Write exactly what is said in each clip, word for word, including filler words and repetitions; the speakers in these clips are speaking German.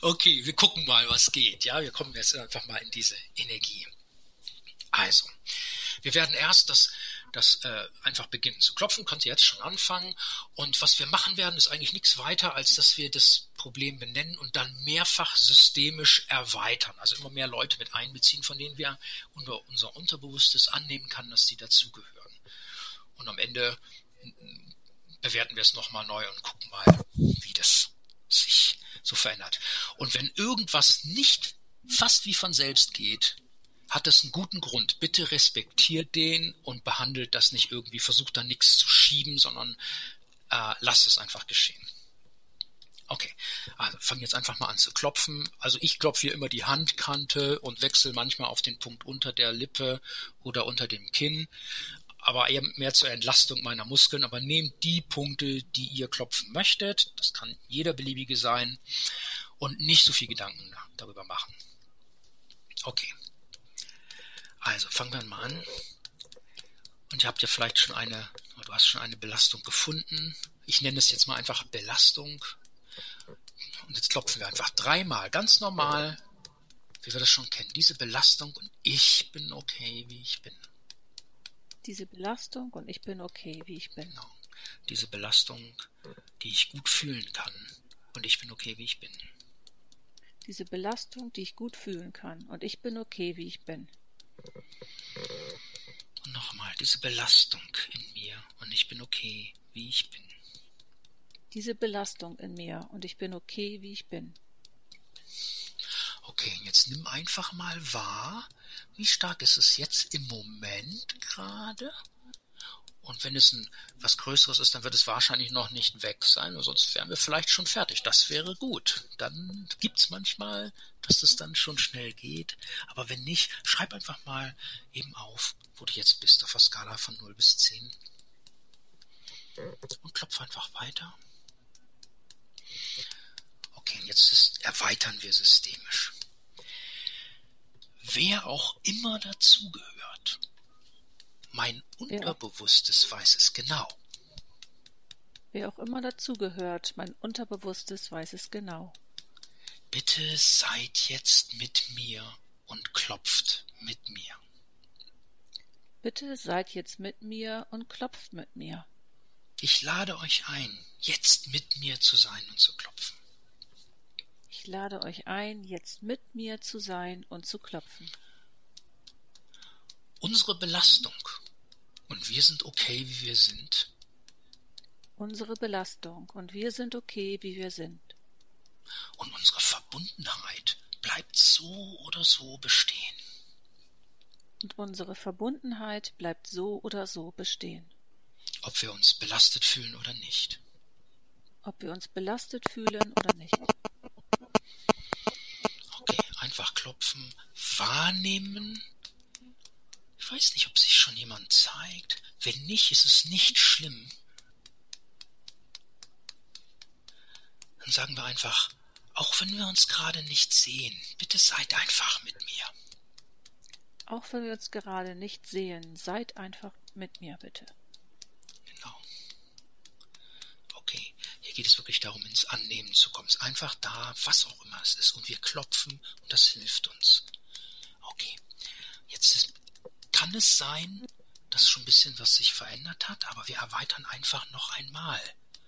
Okay, wir gucken mal, was geht. Ja, wir kommen jetzt einfach mal in diese Energie. Also, wir werden erst das, das äh, einfach beginnen zu klopfen, könnt ihr jetzt schon anfangen. Und was wir machen werden, ist eigentlich nichts weiter, als dass wir das Problem benennen und dann mehrfach systemisch erweitern. Also immer mehr Leute mit einbeziehen, von denen wir unter unser Unterbewusstes annehmen kann, dass sie dazugehören. Und am Ende bewerten wir es nochmal neu und gucken mal, wie das sich so verändert. Und wenn irgendwas nicht fast wie von selbst geht, hat es einen guten Grund. Bitte respektiert den und behandelt das nicht irgendwie, versucht da nichts zu schieben, sondern äh, lasst es einfach geschehen. Okay, also fangen jetzt einfach mal an zu klopfen. Also ich klopfe hier immer die Handkante und wechsle manchmal auf den Punkt unter der Lippe oder unter dem Kinn, aber eher mehr zur Entlastung meiner Muskeln. Aber nehmt die Punkte, die ihr klopfen möchtet. Das kann jeder beliebige sein und nicht so viel Gedanken darüber machen. Okay. Also fangen wir mal an. Und ihr habt ja vielleicht schon eine, du hast schon eine Belastung gefunden. Ich nenne es jetzt mal einfach Belastung. Und jetzt klopfen wir einfach dreimal, ganz normal, wie wir das schon kennen. Diese Belastung und ich bin okay, wie ich bin. Diese Belastung und ich bin okay, wie ich bin. Genau. Diese Belastung, die ich gut fühlen kann und ich bin okay, wie ich bin. Diese Belastung, die ich gut fühlen kann und ich bin okay, wie ich bin. Und nochmal, diese Belastung in mir und ich bin okay, wie ich bin. Diese Belastung in mir und ich bin okay, wie ich bin. Okay, jetzt nimm einfach mal wahr, wie stark ist es jetzt im Moment gerade. Und wenn es ein was Größeres ist, dann wird es wahrscheinlich noch nicht weg sein, sonst wären wir vielleicht schon fertig. Das wäre gut. Dann gibt's manchmal, dass das dann schon schnell geht. Aber wenn nicht, schreib einfach mal eben auf, wo du jetzt bist, auf der Skala von null bis zehn. Und klopf einfach weiter. Okay, jetzt ist, erweitern wir systemisch. Wer auch immer dazugehört, mein Unterbewusstes ja. weiß es genau. Wer auch immer dazugehört, mein Unterbewusstes weiß es genau. Bitte seid jetzt mit mir und klopft mit mir. Bitte seid jetzt mit mir und klopft mit mir. Ich lade euch ein, jetzt mit mir zu sein und zu klopfen. Ich lade euch ein, jetzt mit mir zu sein und zu klopfen. Unsere Belastung und wir sind okay, wie wir sind. Unsere Belastung und wir sind okay, wie wir sind. Und unsere Verbundenheit bleibt so oder so bestehen. Und unsere Verbundenheit bleibt so oder so bestehen. Ob wir uns belastet fühlen oder nicht. Ob wir uns belastet fühlen oder nicht. Okay, einfach klopfen, wahrnehmen. Ich weiß nicht, ob sich schon jemand zeigt. Wenn nicht, ist es nicht schlimm. Dann sagen wir einfach, auch wenn wir uns gerade nicht sehen, bitte seid einfach mit mir. Auch wenn wir uns gerade nicht sehen, seid einfach mit mir, bitte. Genau. Okay, hier geht es wirklich darum, ins Annehmen zu kommen. Es ist einfach da, was auch immer es ist. Und wir klopfen und das hilft uns. Okay, jetzt ist, kann es sein, dass schon ein bisschen was sich verändert hat, aber wir erweitern einfach noch einmal.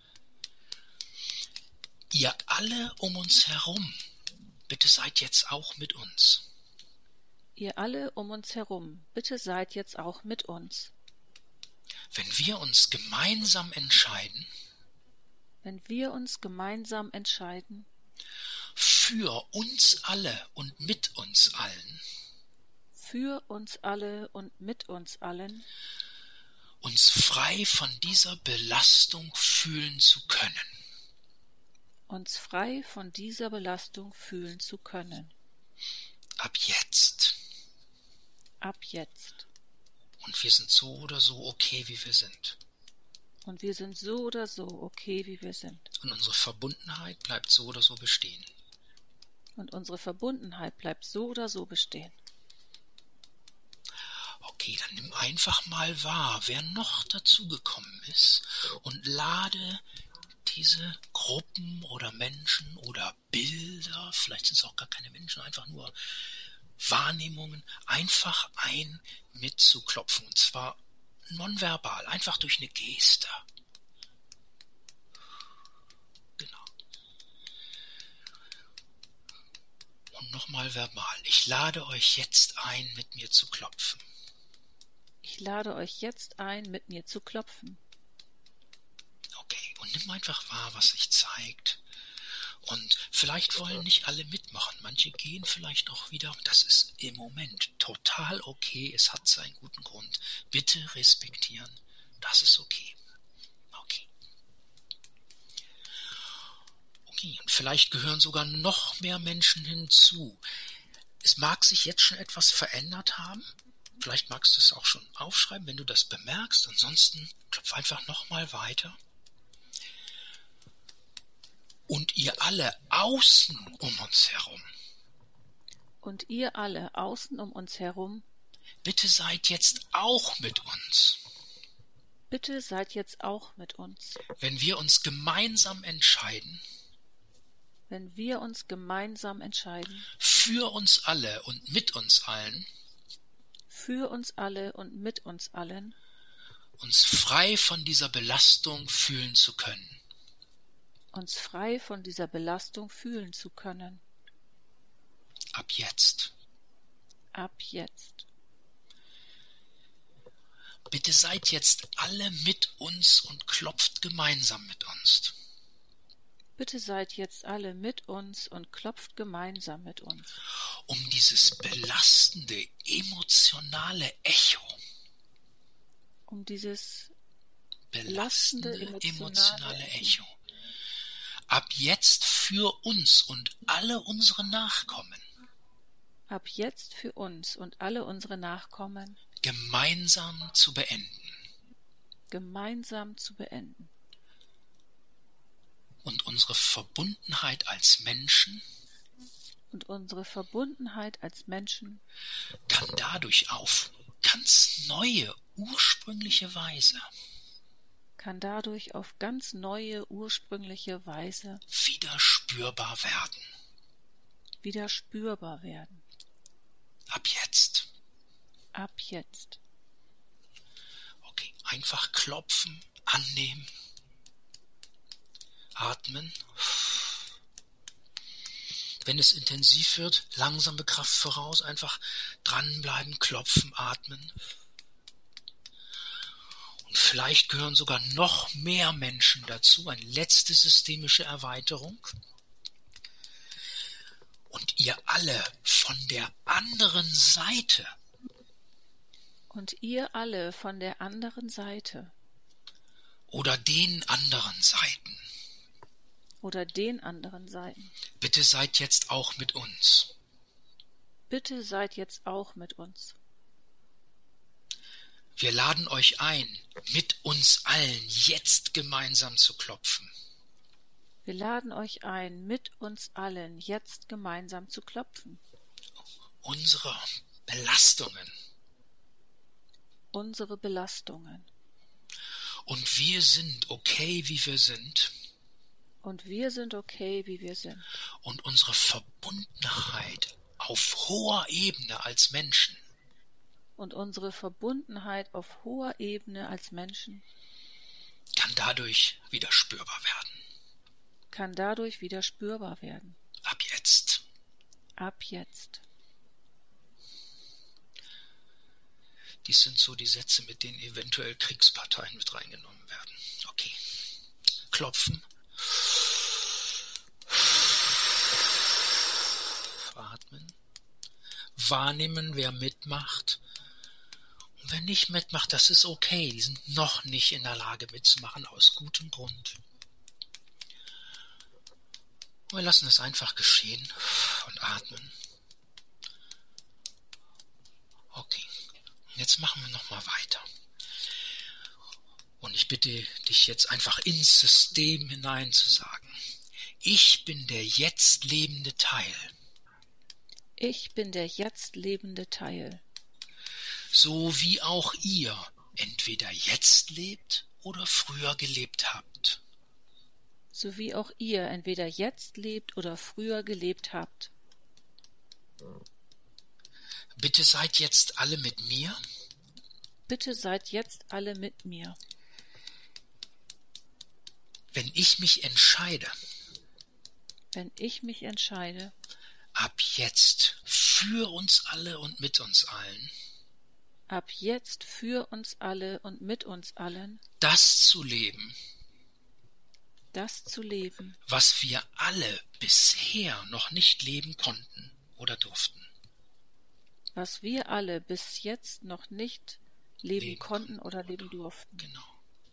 Ihr alle um uns herum, bitte seid jetzt auch mit uns. Ihr alle um uns herum, bitte seid jetzt auch mit uns. Wenn wir uns gemeinsam entscheiden, wenn wir uns gemeinsam entscheiden, für uns alle und mit uns allen, für uns alle und mit uns allen, uns frei von dieser Belastung fühlen zu können. uns frei von dieser Belastung fühlen zu können. Ab jetzt. Ab jetzt. Und wir sind so oder so okay, wie wir sind. Und wir sind so oder so okay, wie wir sind. Und unsere Verbundenheit bleibt so oder so bestehen. Und unsere Verbundenheit bleibt so oder so bestehen. Okay, dann nimm einfach mal wahr, wer noch dazugekommen ist und lade diese Gruppen oder Menschen oder Bilder, vielleicht sind es auch gar keine Menschen, einfach nur Wahrnehmungen, einfach ein mitzuklopfen. Und zwar nonverbal, einfach durch eine Geste. Genau. Und nochmal verbal. Ich lade euch jetzt ein, mit mir zu klopfen. Ich lade euch jetzt ein, mit mir zu klopfen. Okay, und nimm einfach wahr, was sich zeigt. Und vielleicht wollen nicht alle mitmachen. Manche gehen vielleicht auch wieder. Das ist im Moment total okay. Es hat seinen guten Grund. Bitte respektieren. Das ist okay. Okay. Okay, und vielleicht gehören sogar noch mehr Menschen hinzu. Es mag sich jetzt schon etwas verändert haben. Vielleicht magst du es auch schon aufschreiben, wenn du das bemerkst. Ansonsten klopf einfach nochmal weiter. Und ihr alle außen um uns herum. Und ihr alle außen um uns herum. Bitte seid jetzt auch mit uns. Bitte seid jetzt auch mit uns. Wenn wir uns gemeinsam entscheiden. Wenn wir uns gemeinsam entscheiden. Für uns alle und mit uns allen. Für uns alle und mit uns allen. Uns frei von dieser Belastung fühlen zu können. Uns frei von dieser Belastung fühlen zu können. Ab jetzt. Ab jetzt. Bitte seid jetzt alle mit uns und klopft gemeinsam mit uns. Bitte seid jetzt alle mit uns und klopft gemeinsam mit uns. Um dieses belastende, emotionale Echo. Um dieses belastende, belastende emotionale, emotionale Echo. Ab jetzt für uns und alle unsere Nachkommen. Ab jetzt für uns und alle unsere Nachkommen. Gemeinsam zu beenden. Gemeinsam zu beenden. Und unsere Verbundenheit als Menschen. Und unsere Verbundenheit als Menschen. Kann dadurch auf ganz neue, ursprüngliche Weise. Kann dadurch auf ganz neue, ursprüngliche Weise wieder spürbar werden. Wieder spürbar werden. Ab jetzt. Ab jetzt. Okay, einfach klopfen, annehmen, atmen. Wenn es intensiv wird, langsame Kraft voraus, einfach dranbleiben, klopfen, atmen. Vielleicht gehören sogar noch mehr Menschen dazu, eine letzte systemische Erweiterung. Und ihr alle von der anderen Seite. Und ihr alle von der anderen Seite. Oder den anderen Seiten. Oder den anderen Seiten. Bitte seid jetzt auch mit uns. Bitte seid jetzt auch mit uns. Wir laden euch ein, mit uns allen jetzt gemeinsam zu klopfen. Wir laden euch ein, mit uns allen jetzt gemeinsam zu klopfen. Unsere Belastungen. Unsere Belastungen. Und wir sind okay, wie wir sind. Und wir sind okay, wie wir sind. Und unsere Verbundenheit auf hoher Ebene als Menschen. Und unsere Verbundenheit auf hoher Ebene als Menschen kann dadurch wieder spürbar werden. Kann dadurch wieder spürbar werden. Ab jetzt. Ab jetzt. Dies sind so die Sätze, mit denen eventuell Kriegsparteien mit reingenommen werden. Okay. Klopfen. Atmen. Wahrnehmen, wer mitmacht. Und wer nicht mitmacht, das ist okay. Die sind noch nicht in der Lage mitzumachen, aus gutem Grund. Und wir lassen es einfach geschehen und atmen. Okay, jetzt machen wir nochmal weiter. Und ich bitte dich jetzt einfach ins System hinein zu sagen: Ich bin der jetzt lebende Teil. Ich bin der jetzt lebende Teil. So wie auch ihr entweder jetzt lebt oder früher gelebt habt. so wie auch ihr entweder jetzt lebt oder früher gelebt habt. Bitte seid jetzt alle mit mir, Bitte seid jetzt alle mit mir, wenn ich mich entscheide, wenn ich mich entscheide, ab jetzt für uns alle und mit uns allen, ab jetzt für uns alle und mit uns allen, das zu leben, das zu leben, was wir alle bisher noch nicht leben konnten oder durften. was wir alle bis jetzt noch nicht leben Leben konnten oder leben durften. Genau.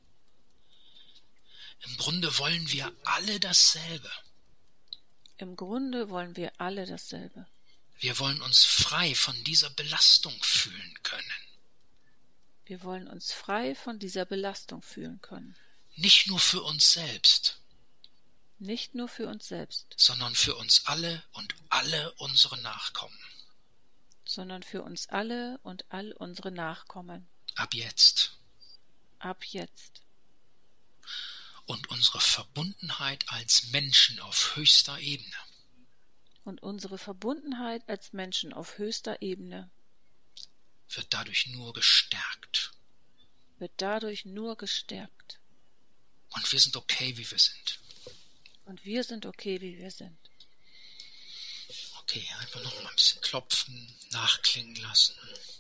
Im Grunde wollen wir alle dasselbe. Im Grunde wollen wir alle dasselbe. Wir wollen uns frei von dieser Belastung fühlen können. Wir wollen uns frei von dieser Belastung fühlen können. Nicht nur für uns selbst, Nicht nur für uns selbst, sondern für uns alle und alle unsere Nachkommen. sondern für uns alle und all unsere Nachkommen. Ab jetzt. Ab jetzt. Und unsere Verbundenheit als Menschen auf höchster Ebene Und unsere Verbundenheit als Menschen auf höchster Ebene wird dadurch nur gestärkt. wird dadurch nur gestärkt. Und wir sind okay, wie wir sind. Und wir sind okay, wie wir sind. Okay, einfach noch mal ein bisschen klopfen, nachklingen lassen,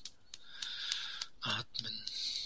atmen.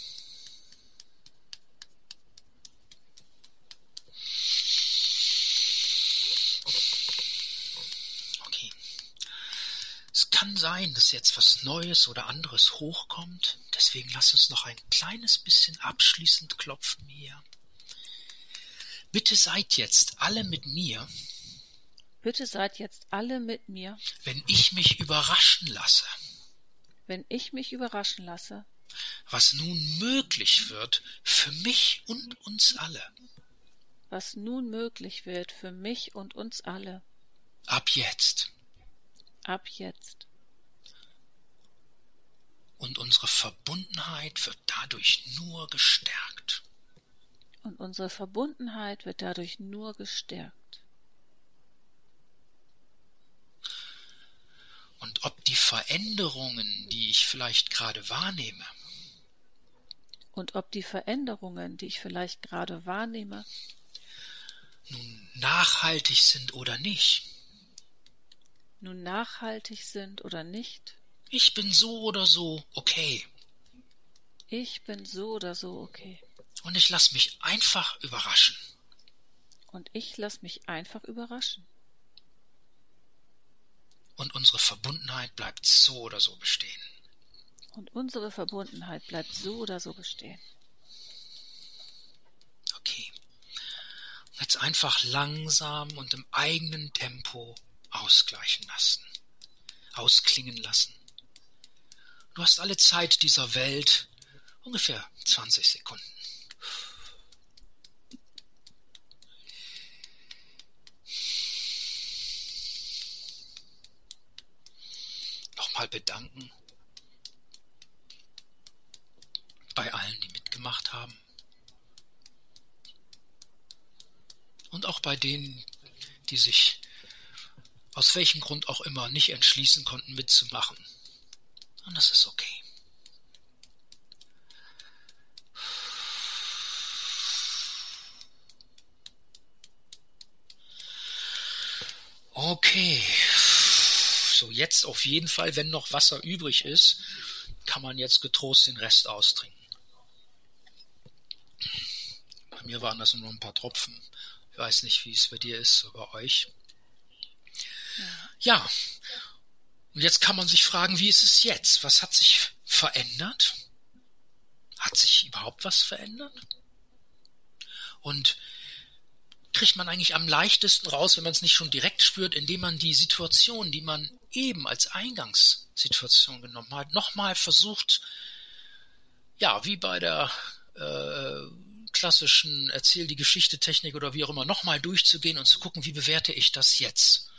Okay. Es kann sein, dass jetzt was Neues oder anderes hochkommt. Deswegen lass uns noch ein kleines bisschen abschließend klopfen hier. Bitte seid jetzt alle mit mir, Bitte seid jetzt alle mit mir, wenn ich mich überraschen lasse, wenn ich mich überraschen lasse, was nun möglich wird für mich und uns alle. was nun möglich wird für mich und uns alle. Ab jetzt. Ab jetzt. Und unsere Verbundenheit wird dadurch nur gestärkt. Und unsere Verbundenheit wird dadurch nur gestärkt. Und ob die Veränderungen, die ich vielleicht gerade wahrnehme, Und ob die Veränderungen, die ich vielleicht gerade wahrnehme, nun nachhaltig sind oder nicht, nun nachhaltig sind oder nicht, ich bin so oder so okay. ich bin so oder so okay. Und ich lasse mich einfach überraschen. Und ich lasse mich einfach überraschen. Und unsere Verbundenheit bleibt so oder so bestehen. Und unsere Verbundenheit bleibt so oder so bestehen. Okay. Jetzt einfach langsam und im eigenen Tempo ausgleichen lassen. Ausklingen lassen. Du hast alle Zeit dieser Welt, ungefähr zwanzig Sekunden. Nochmal bedanken bei allen, die mitgemacht haben. Und auch bei denen, die sich aus welchem Grund auch immer nicht entschließen konnten, mitzumachen. Und das ist okay. Okay. So, jetzt auf jeden Fall, wenn noch Wasser übrig ist, kann man jetzt getrost den Rest austrinken. Bei mir waren das nur ein paar Tropfen. Ich weiß nicht, wie es bei dir ist, bei euch. Ja, und jetzt kann man sich fragen, wie ist es jetzt? Was hat sich verändert? Hat sich überhaupt was verändert? Und kriegt man eigentlich am leichtesten raus, wenn man es nicht schon direkt spürt, indem man die Situation, die man eben als Eingangssituation genommen hat, nochmal versucht, ja, wie bei der äh, klassischen Erzähl die Geschichte Technik oder wie auch immer, nochmal durchzugehen und zu gucken, wie bewerte ich das jetzt?